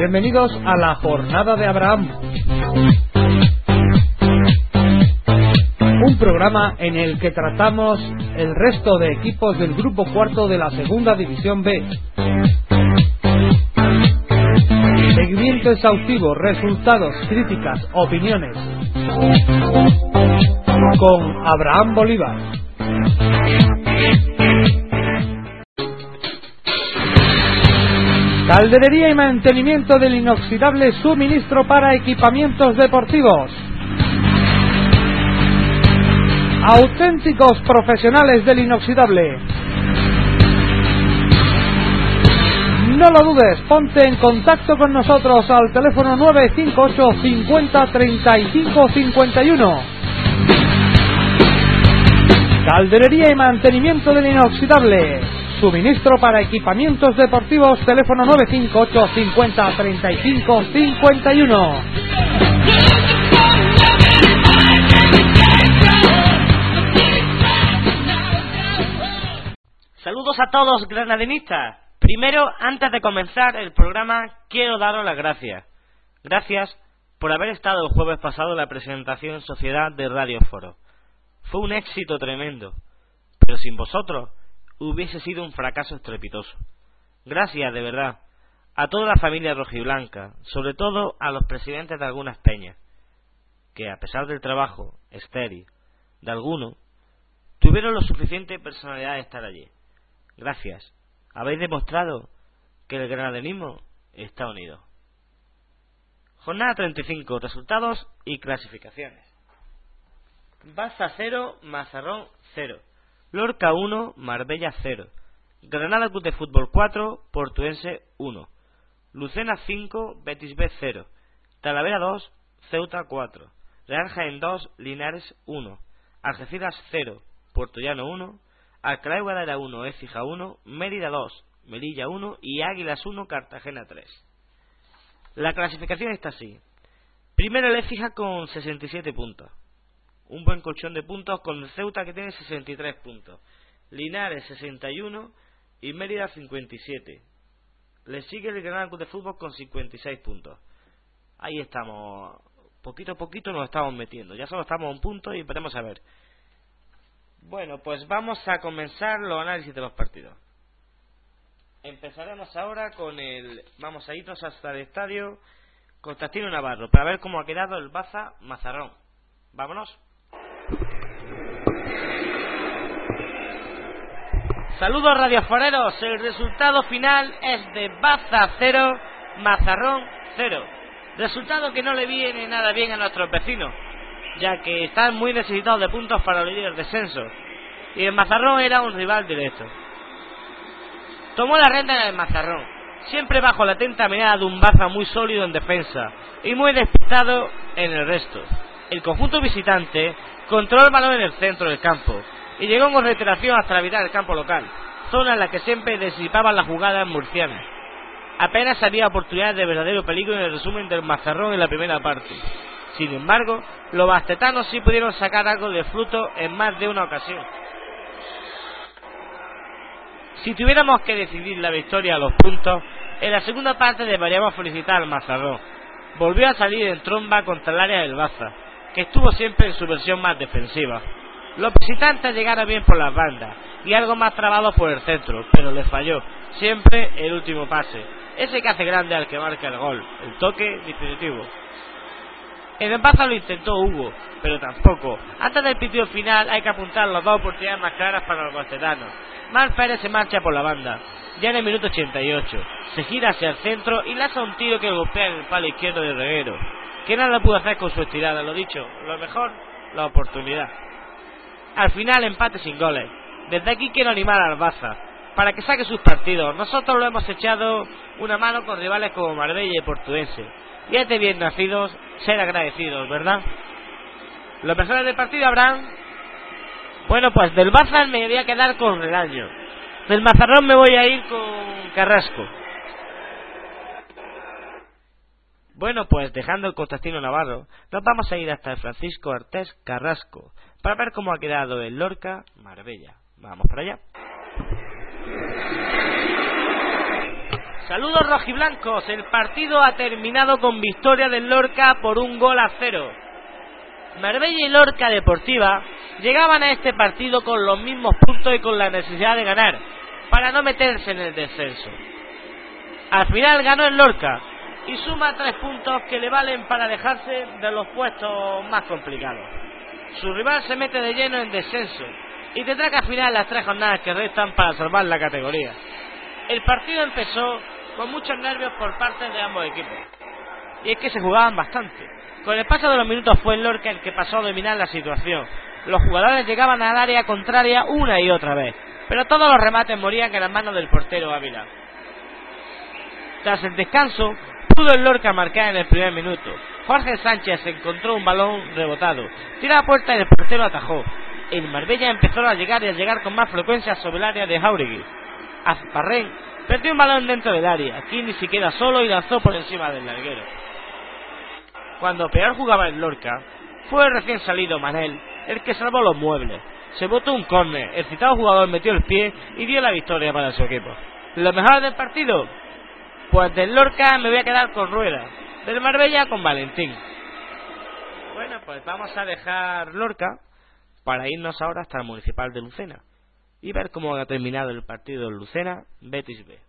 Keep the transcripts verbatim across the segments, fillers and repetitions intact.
Bienvenidos a la Jornada de Abraham, un programa en el que tratamos el resto de equipos del grupo cuarto de la Segunda División B. Seguimiento exhaustivo, resultados, críticas, opiniones. Con Abraham Bolívar. Calderería y mantenimiento del inoxidable, suministro para equipamientos deportivos. Auténticos profesionales del inoxidable. No lo dudes, ponte en contacto con nosotros al teléfono nueve cinco ocho cincuenta treinta y cinco cincuenta y uno. Calderería y mantenimiento del inoxidable, suministro para equipamientos deportivos, teléfono nueve cinco ocho cincuenta treinta y cinco cincuenta y uno. Saludos a todos, granadinistas. Primero, antes de comenzar el programa, quiero daros las gracias. Gracias por haber estado el jueves pasado en la presentación en Sociedad de Radio Foro. Fue un éxito tremendo, pero sin vosotros hubiese sido un fracaso estrepitoso. Gracias, de verdad, a toda la familia rojiblanca, sobre todo a los presidentes de algunas peñas, que a pesar del trabajo estéril de algunos, tuvieron lo suficiente personalidad de estar allí. Gracias. Habéis demostrado que el granadenismo está unido. Jornada treinta y cinco, resultados y clasificaciones. Baza cero, Mazarrón cero, Lorca uno, Marbella cero, Granada Club de Fútbol cuatro, Portuense uno, Lucena cinco, Betis B cero, Talavera dos, Ceuta cuatro, Real Jaén dos, Linares uno, Algeciras cero, Puertollano uno, Alcalá de Guadaira uno, Écija uno, Mérida dos, Melilla uno y Águilas uno, Cartagena tres. La clasificación está así. Primero el Écija con sesenta y siete puntos. Un buen colchón de puntos con el Ceuta, que tiene sesenta y tres puntos. Linares sesenta y uno y Mérida cincuenta y siete. Le sigue el Granada Club de Fútbol con cincuenta y seis puntos. Ahí estamos. Poquito a poquito nos estamos metiendo. Ya solo estamos a un punto y esperemos a ver. Bueno, pues vamos a comenzar los análisis de los partidos. Empezaremos ahora con el... Vamos a irnos hasta el estadio Constantino Navarro para ver cómo ha quedado el Baza Mazarrón. Vámonos. Saludos radioforeros, el resultado final es de Baza cero, Mazarrón cero. Resultado que no le viene nada bien a nuestros vecinos, ya que están muy necesitados de puntos para eludir el descenso, y el Mazarrón era un rival directo. Tomó la rienda en el Mazarrón, siempre bajo la atenta mirada de un Baza muy sólido en defensa y muy despistado en el resto. El conjunto visitante controló el balón en el centro del campo y llegó con reiteración hasta la mitad del campo local, zona en la que siempre disipaban las jugadas murcianas. Apenas había oportunidades de verdadero peligro en el resumen del Mazarrón en la primera parte. Sin embargo, los bastetanos sí pudieron sacar algo de fruto en más de una ocasión. Si tuviéramos que decidir la victoria a los puntos, en la segunda parte deberíamos felicitar al Mazarrón. Volvió a salir en tromba contra el área del Baza, que estuvo siempre en su versión más defensiva. Los visitantes llegaron bien por las bandas y algo más trabados por el centro, pero les falló siempre el último pase, ese que hace grande al que marca el gol, el toque definitivo. En el Baza lo intentó Hugo, pero tampoco. Antes del pitido final hay que apuntar las dos oportunidades más claras para los bastetanos. Mar Pérez se marcha por la banda, ya en el minuto ochenta y ocho, se gira hacia el centro y lanza un tiro que golpea en el palo izquierdo de Reguero, que nada pudo hacer con su estirada. Lo dicho, lo mejor, la oportunidad. Al final, empate sin goles. Desde aquí quiero animar al Baza para que saque sus partidos. Nosotros lo hemos echado una mano con rivales como Marbella y Portuense, y es de bien nacidos ser agradecidos, ¿verdad? Los mejores del partido habrán... Bueno, pues del Baza me voy a quedar con Regaño. Del Mazarrón me voy a ir con Carrasco. Bueno, pues dejando el Constantino Navarro, nos vamos a ir hasta el Francisco Artés Carrasco para ver cómo ha quedado el Lorca Marbella. Vamos para allá. Saludos rojiblancos, el partido ha terminado con victoria del Lorca por un gol a cero. Marbella y Lorca Deportiva llegaban a este partido con los mismos puntos y con la necesidad de ganar, para no meterse en el descenso. Al final ganó el Lorca y suma tres puntos que le valen para alejarse de los puestos más complicados. Su rival se mete de lleno en descenso y tendrá que afinar las tres jornadas que restan para salvar la categoría. El partido empezó con muchos nervios por parte de ambos equipos, y es que se jugaban bastante. Con el paso de los minutos fue el Lorca el que pasó a dominar la situación. Los jugadores llegaban al área contraria una y otra vez, pero todos los remates morían en las manos del portero Ávila. Tras el descanso, pudo el Lorca marcar en el primer minuto. Jorge Sánchez encontró un balón rebotado, tiró a puerta y el portero atajó. El Marbella empezó a llegar y a llegar con más frecuencia sobre el área de Jauregui. Azparren perdió un balón dentro del área, aquí ni siquiera solo, y lanzó por encima del larguero. Cuando peor jugaba el Lorca, fue el recién salido Manel el que salvó los muebles. Se botó un córner, el citado jugador metió el pie y dio la victoria para su equipo. ¿Lo mejor del partido? Pues del Lorca me voy a quedar con Rueda, del Marbella con Valentín. Bueno, pues vamos a dejar Lorca para irnos ahora hasta el Municipal de Lucena y ver cómo ha terminado el partido en Lucena, Betis B.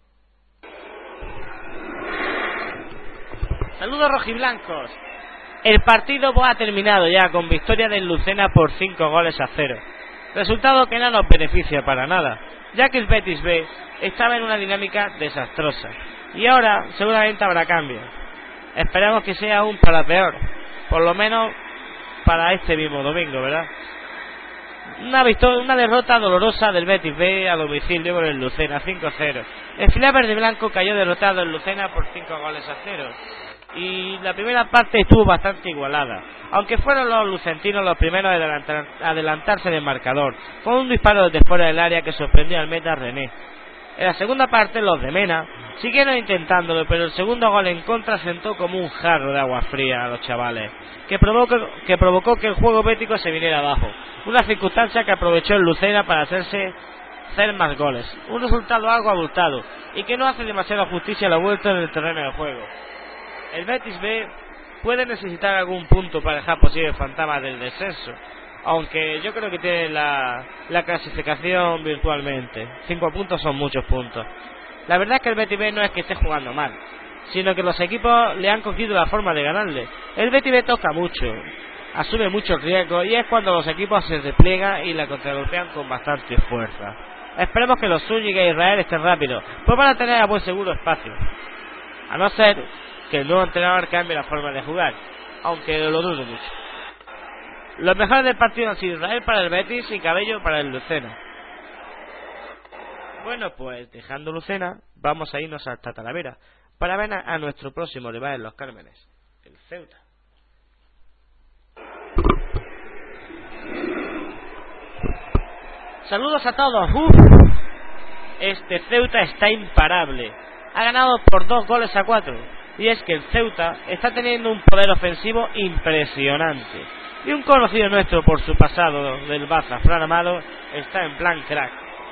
Saludos rojiblancos. El partido ha terminado ya con victoria del Lucena por cinco goles a cero. Resultado que no nos beneficia para nada, ya que el Betis B estaba en una dinámica desastrosa. Y ahora seguramente habrá cambios. Esperamos que sea aún para peor, por lo menos para este mismo domingo, ¿verdad? Una victoria, una derrota dolorosa del Betis B a domicilio con el Lucena, cinco cero. El filial verde y blanco cayó derrotado en Lucena por cinco goles a cero. Y la primera parte estuvo bastante igualada, aunque fueron los lucentinos los primeros a adelantar, adelantarse del marcador, con un disparo desde fuera del área que sorprendió al meta René. En la segunda parte los de Mena siguieron intentándolo, pero el segundo gol en contra sentó como un jarro de agua fría a los chavales, que provocó que, provocó que el juego bético se viniera abajo, una circunstancia que aprovechó el Lucena para hacerse hacer más goles, un resultado algo abultado y que no hace demasiada justicia a la vuelta en el terreno de juego. El Betis B puede necesitar algún punto para dejar posibles fantasmas del descenso, aunque yo creo que tiene la, la clasificación virtualmente. Cinco puntos son muchos puntos. La verdad es que el Betis B no es que esté jugando mal, sino que los equipos le han cogido la forma de ganarle. El Betis B toca mucho, asume muchos riesgos, y es cuando los equipos se despliegan y la contragolpean con bastante fuerza. Esperemos que los Zúñiga e Israel estén rápidos, pues van a tener a buen seguro espacio, a no ser que el nuevo entrenador cambie la forma de jugar, aunque lo dudo mucho. Los mejores del partido han sido Israel para el Betis y Cabello para el Lucena. Bueno, pues dejando Lucena, vamos a irnos hasta Talavera para ver a, a nuestro próximo rival en Los Cármenes, el Ceuta. Saludos a todos. Uf, este Ceuta está imparable. Ha ganado por dos goles a cuatro. Y es que el Ceuta está teniendo un poder ofensivo impresionante. Y un conocido nuestro por su pasado del Baza, Fran Amado, está en plan crack.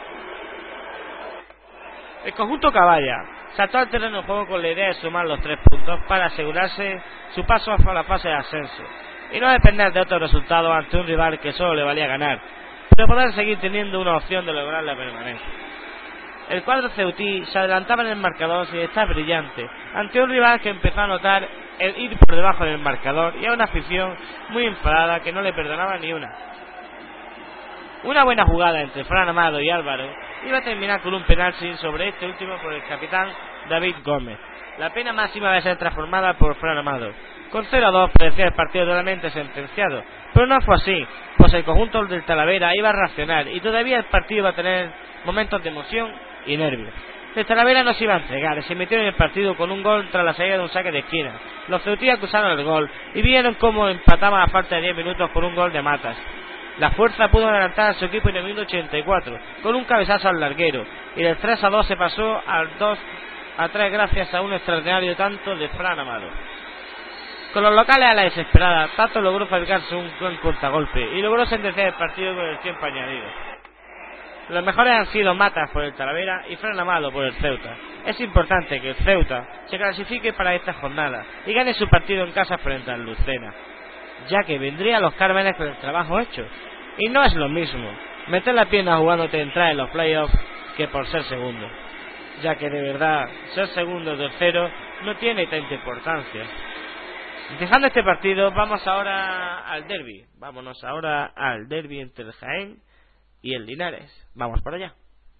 El conjunto Caballa saltó al terreno de juego con la idea de sumar los tres puntos para asegurarse su paso a la fase de ascenso y no depender de otros resultados ante un rival que solo le valía ganar, pero poder seguir teniendo una opción de lograr la permanencia. El cuadro ceutí se adelantaba en el marcador sin estar brillante ante un rival que empezó a notar el ir por debajo del marcador y a una afición muy enfadada que no le perdonaba ni una. Una buena jugada entre Fran Amado y Álvaro iba a terminar con un penalti sobre este último por el capitán David Gómez. La pena máxima va a ser transformada por Fran Amado. Con cero a dos parecía el partido totalmente sentenciado, pero no fue así, pues el conjunto del Talavera iba a reaccionar y todavía el partido iba a tener momentos de emoción y nervios. El Talavera no se iba a entregar y se metió en el partido con un gol tras la salida de un saque de esquina. Los ceutíes acusaron el gol y vieron cómo empataban a falta de diez minutos por un gol de Matas. La fuerza pudo adelantar a su equipo en el minuto ochenta y cuatro con un cabezazo al larguero, y del tres a dos se pasó al dos a tres gracias a un extraordinario tanto de Fran Amado. Con los locales a la desesperada, Tato logró fabricarse un buen cortagolpe y logró sentenciar el partido con el tiempo añadido. Los mejores han sido Matas por el Talavera y Fran Amado por el Ceuta. Es importante que el Ceuta se clasifique para esta jornada y gane su partido en casa frente al Lucena, ya que vendría a los Cármenes con el trabajo hecho. Y no es lo mismo meter la pierna jugándote entrar en los playoffs que por ser segundo, ya que de verdad ser segundo o tercero no tiene tanta importancia. Dejando este partido, vamos ahora al derbi. Vámonos ahora al derbi entre el Jaén y el Linares. Vamos para allá.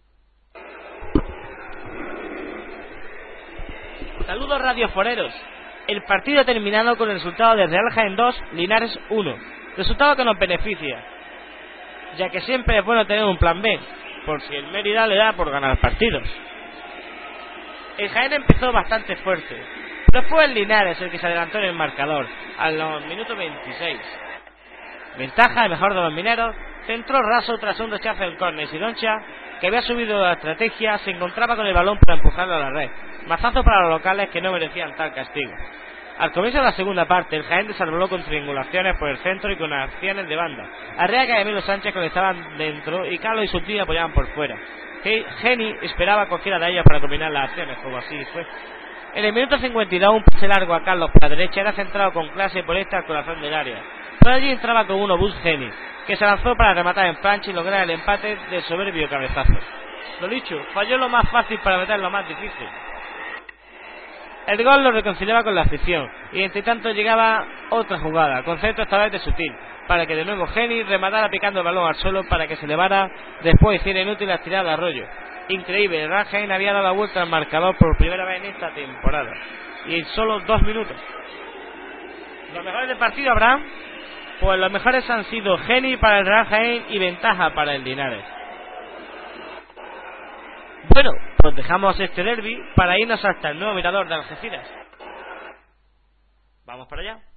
Saludos radioforeros. El partido ha terminado con el resultado de Real Jaén dos, Linares uno. Resultado que nos beneficia, ya que siempre es bueno tener un plan B, por si el Mérida le da por ganar partidos. El Jaén empezó bastante fuerte, pero fue el Linares el que se adelantó en el marcador a los minutos veintiséis. Ventaja, el mejor de los mineros, centró raso tras un rechazo del córner y Doncha, que había subido la estrategia, se encontraba con el balón para empujarlo a la red. Mazazo para los locales que no merecían tal castigo. Al comienzo de la segunda parte, el Jaén desarrolló con triangulaciones por el centro y con acciones de banda. Arriaga y Emilio Sánchez conectaban dentro y Carlos y su tío apoyaban por fuera. Geni esperaba cualquiera de ellos para combinar las acciones, como así fue. En el minuto cincuenta y dos, un pase largo a Carlos por la derecha era centrado con clase por esta al corazón del área. Por allí entraba con uno Bus Geni, que se lanzó para rematar en plancha y lograr el empate de soberbio cabezazo. Lo dicho, falló lo más fácil para meter lo más difícil. El gol lo reconciliaba con la afición, y entre tanto llegaba otra jugada, concepto esta vez de Sutil, para que de nuevo Geni rematara picando el balón al suelo para que se elevara, después hiciera inútil la tirada de Arroyo. Increíble, el Real Jaén había dado la vuelta al marcador por primera vez en esta temporada, y en solo dos minutos. ¿Los mejores del partido, Abraham? Pues los mejores han sido Geni para el Real Jaén y ventaja para el Linares. Bueno, pues dejamos este derbi para irnos hasta el nuevo mirador de Algeciras. Vamos para allá.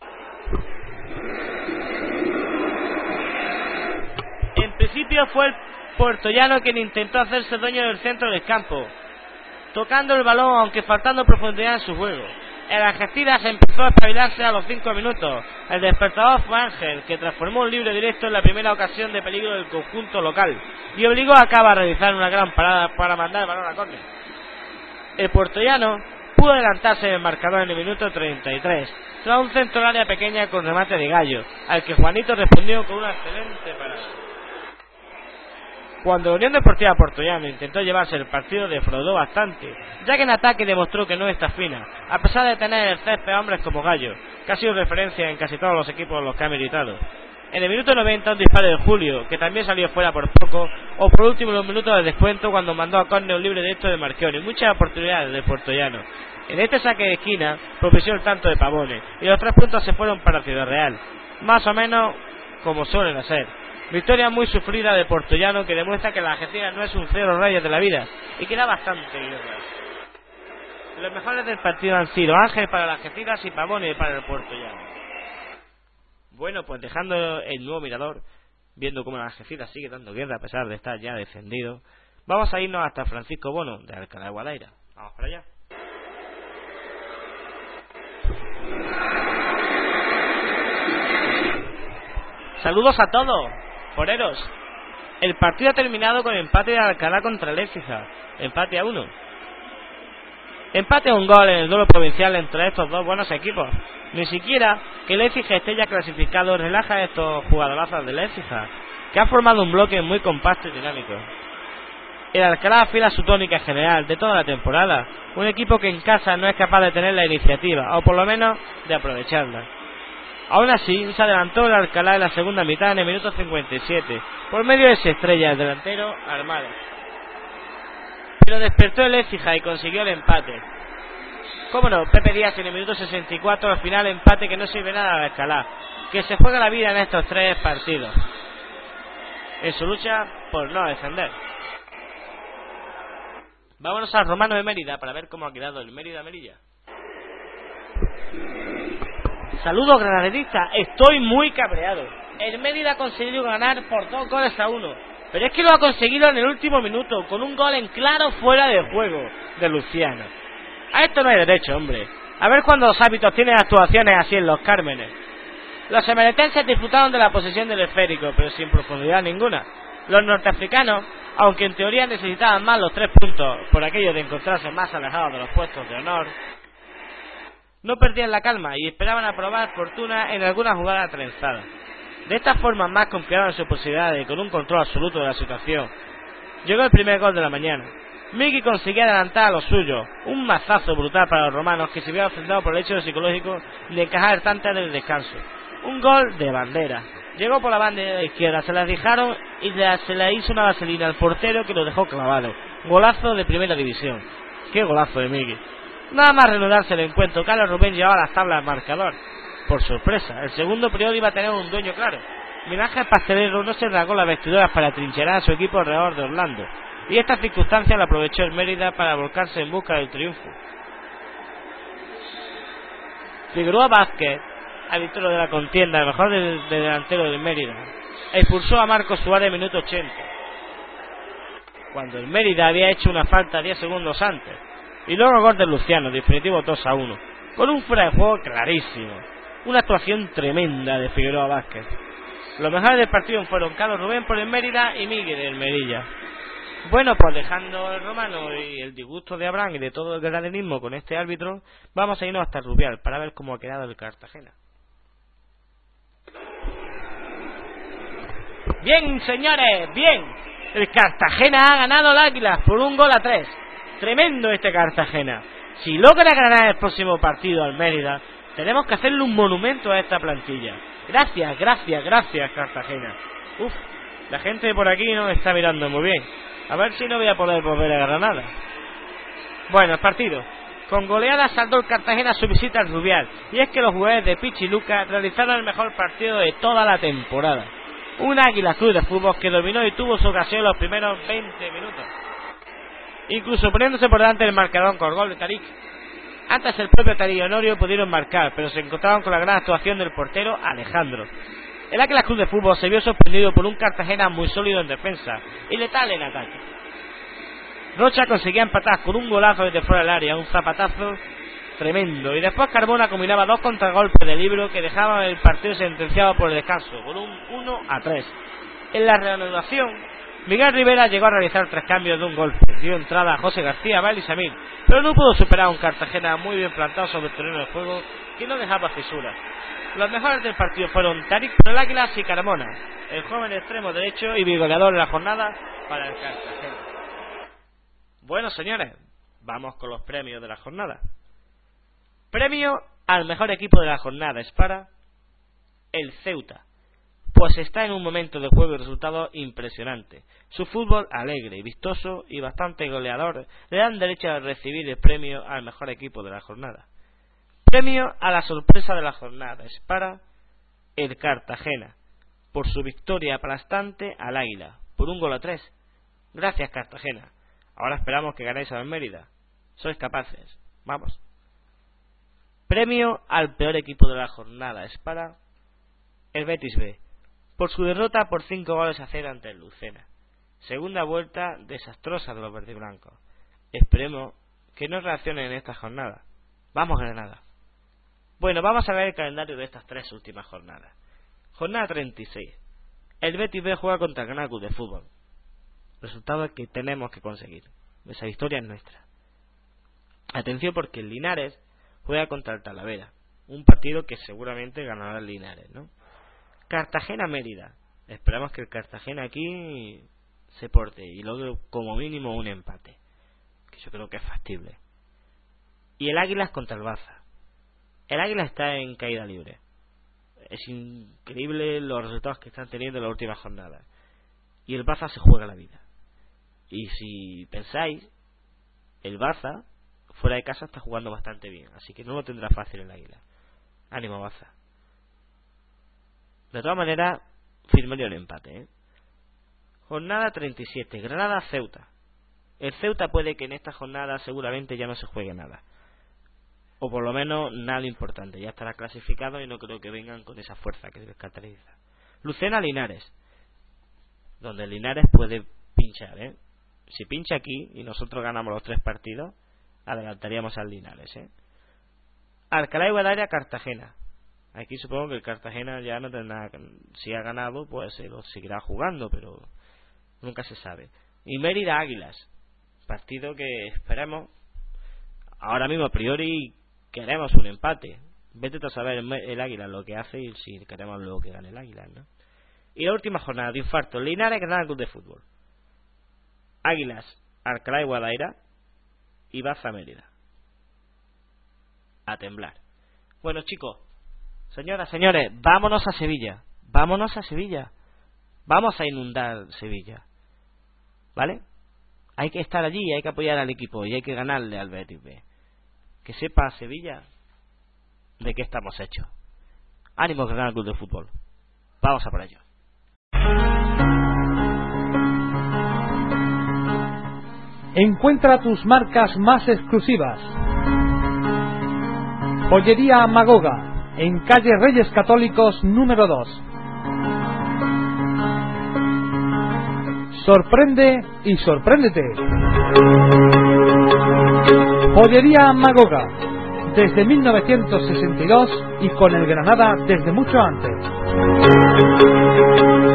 En principio fue el puertollano quien intentó hacerse dueño del centro del campo, tocando el balón aunque faltando profundidad en su juego. El Algeciras empezó a espabilarse a los cinco minutos. El despertador fue Ángel, que transformó un libre directo en la primera ocasión de peligro del conjunto local y obligó a Cava a realizar una gran parada para mandar el balón a córner. El puertollano pudo adelantarse en el marcador en el minuto treinta y tres, tras un centro al área pequeña con remate de Gallo, al que Juanito respondió con una excelente parada. Cuando la Unión Deportiva Puertollano intentó llevarse el partido, defraudó bastante, ya que en ataque demostró que no está fina, a pesar de tener en el césped a hombres como Gallo, que ha sido referencia en casi todos los equipos en los que ha militado. En el minuto noventa, un disparo de Julio, que también salió fuera por poco, o por último los minutos de descuento cuando mandó a córner un libre directo de Marchione, y muchas oportunidades de Puertollano. En este saque de esquina propició el tanto de Pavone, y los tres puntos se fueron para Ciudad Real, más o menos como suelen hacer. Victoria muy sufrida de Puertollano, que demuestra que la Algeciras no es un cero rayos de la vida y que da bastante guerra. Los mejores del partido han sido Ángel para las Algeciras y Pavone para el Puertollano. Bueno, pues dejando el nuevo mirador, viendo cómo la Algeciras sigue dando guerra a pesar de estar ya descendido, vamos a irnos hasta Francisco Bono de Alcalá de Guadaira. Vamos para allá. Saludos a todos, foreros. El partido ha terminado con empate de Alcalá contra el Écija, empate a uno. Empate a un gol en el duelo provincial entre estos dos buenos equipos. Ni siquiera que el Écija esté ya clasificado relaja a estos jugadorazos del Écija, que ha formado un bloque muy compacto y dinámico. El Alcalá afila su tónica general de toda la temporada, un equipo que en casa no es capaz de tener la iniciativa, o por lo menos de aprovecharla. Aún así, se adelantó el Alcalá en la segunda mitad en el minuto cincuenta y siete, por medio de esa estrella, el delantero Armado. Pero despertó el Écija y consiguió el empate. Cómo no, Pepe Díaz en el minuto sesenta y cuatro, al final empate que no sirve nada al Alcalá, que se juega la vida en estos tres partidos, en su lucha por no descender. Vámonos al Romano de Mérida para ver cómo ha quedado el Mérida-Melilla. Saludos granaderistas, estoy muy cabreado. El Mérida ha conseguido ganar por dos goles a uno, pero es que lo ha conseguido en el último minuto, con un gol en claro fuera de juego de Luciano. A esto no hay derecho, hombre. A ver cuando los hábitos tienen actuaciones así en los Cármenes. Los emeretenses disfrutaron de la posesión del esférico, pero sin profundidad ninguna. Los norteafricanos Aunque en teoría necesitaban más los tres puntos por aquello de encontrarse más alejados de los puestos de honor, no perdían la calma y esperaban a probar fortuna en alguna jugada trenzada. De esta forma más confiaban en sus posibilidades y con un control absoluto de la situación. Llegó el primer gol de la mañana. Miki conseguía adelantar a los suyos, un mazazo brutal para los romanos que se había enfrentado por el hecho psicológico de encajar tantas en el descanso. Un gol de bandera. Llegó por la banda izquierda, se la dejaron y se le hizo una vaselina al portero que lo dejó clavado. Golazo de primera división. ¡Qué golazo de Miki! Nada más reanudarse el encuentro, Carlos Rubén llevaba las tablas al marcador. Por sorpresa, el segundo periodo iba a tener un dueño claro. Miguel Ángel Pastelero no se rasgó las vestiduras para trincherar a su equipo alrededor de Orlando, y esta circunstancia la aprovechó el Mérida para volcarse en busca del triunfo. Figueroa Vázquez, árbitro de la contienda, el mejor del, del delantero del Mérida, expulsó a Marcos Suárez en minuto ochenta, cuando el Mérida había hecho una falta diez segundos antes, y luego el gol de Luciano, definitivo dos a uno, con un fuera de juego clarísimo. Una actuación tremenda de Figueroa Vázquez. Los mejores del partido fueron Carlos Rubén por el Mérida y Miguel del Merilla. Bueno, pues dejando el romano y el disgusto de Abraham y de todo el gradanismo con este árbitro, vamos a irnos hasta Rubial para ver cómo ha quedado el Cartagena. Bien, señores, bien. El Cartagena ha ganado al Águila por un gol a tres. Tremendo este Cartagena. Si logra ganar el próximo partido al Mérida, tenemos que hacerle un monumento a esta plantilla. Gracias, gracias, gracias, Cartagena. Uf, la gente por aquí no está mirando muy bien. A ver si no voy a poder volver a Granada. Bueno, el partido. Con goleada saldó el Cartagena su visita al Rubial. Y es que los jugadores de Pichi y Lucas realizaron el mejor partido de toda la temporada. Un Águila Club de Fútbol que dominó y tuvo su ocasión en los primeros veinte minutos. Incluso poniéndose por delante del marcador con gol de Tarik. Antes el propio Tarik y Honorio pudieron marcar, pero se encontraban con la gran actuación del portero Alejandro. El Águila Club de Fútbol se vio sorprendido por un Cartagena muy sólido en defensa y letal en ataque. Rocha conseguía empatar con un golazo desde fuera del área, un zapatazo tremendo, y después Carbona combinaba dos contragolpes de libro que dejaban el partido sentenciado por el descanso, por un uno a tres. En la reanudación, Miguel Rivera llegó a realizar tres cambios de un golpe, dio entrada a José García, Abel y Samir, pero no pudo superar a un Cartagena muy bien plantado sobre el terreno de juego que no dejaba fisuras. Los mejores del partido fueron Tarik por el Águila y Carmona, el joven extremo derecho y bigoleador de la jornada para el Cartagena. Bueno, señores, vamos con los premios de la jornada. Premio al mejor equipo de la jornada es para el Ceuta, pues está en un momento de juego y resultado impresionante. Su fútbol alegre y vistoso y bastante goleador le dan derecho a recibir el premio al mejor equipo de la jornada. Premio a la sorpresa de la jornada es para el Cartagena, por su victoria aplastante al Águila, por un gol a tres. Gracias, Cartagena. Ahora esperamos que ganéis al Mérida. Sois capaces. Vamos. Premio al peor equipo de la jornada es para el Betis B, por su derrota por cinco goles a cero ante el Lucena. Segunda vuelta desastrosa de los verdiblancos. Esperemos que no reaccionen en esta jornada. Vamos, Granada. Bueno, vamos a ver el calendario de estas tres últimas jornadas. Jornada treinta y seis. El Betis B juega contra el Granada Club de Fútbol. Resultado que tenemos que conseguir. Esa victoria es nuestra. Atención, porque el Linares juega contra el Talavera. Un partido que seguramente ganará el Linares, ¿no? Cartagena-Mérida. Esperamos que el Cartagena aquí se porte y logre como mínimo un empate, que yo creo que es factible. Y el Águilas contra el Baza. El Águila está en caída libre. Es increíble los resultados que están teniendo en la última jornada. Y el Baza se juega la vida. Y si pensáis, el Baza fuera de casa está jugando bastante bien, así que no lo tendrá fácil el Águila. Ánimo, Baza. De todas maneras, firmaría el empate, ¿eh? Jornada treinta y siete. Granada-Ceuta. El Ceuta puede que en esta jornada seguramente ya no se juegue nada, o por lo menos nada importante. Ya estará clasificado y no creo que vengan con esa fuerza que les caracteriza. Lucena-Linares, donde el Linares puede pinchar, ¿eh? Si pincha aquí y nosotros ganamos los tres partidos, adelantaríamos al Linares, ¿eh? Alcalá y Guadaira-Cartagena. Aquí supongo que el Cartagena ya no tendrá, si ha ganado pues se lo seguirá jugando, pero nunca se sabe. y Mérida Águilas, partido que esperemos. Ahora mismo a priori queremos un empate. Vete a saber el, el Águila lo que hace y si queremos luego que gane el Águila, ¿no? Y la última jornada de infarto, Linares Granada Club de Fútbol, Águilas Alcalá de Guadaira y Baza Mérida. A temblar. Bueno, chicos, señoras, señores, vámonos a Sevilla. Vámonos a Sevilla. Vamos a inundar Sevilla, ¿vale? Hay que estar allí, hay que apoyar al equipo y hay que ganarle al Betis B. Que sepa Sevilla de qué estamos hechos. Ánimo Granada Club de Fútbol. Vamos a por ello. Encuentra tus marcas más exclusivas. Joyería Magoga, en calle Reyes Católicos número dos. Sorprende y sorpréndete. Joyería Magoga, desde mil novecientos sesenta y dos y con el Granada desde mucho antes.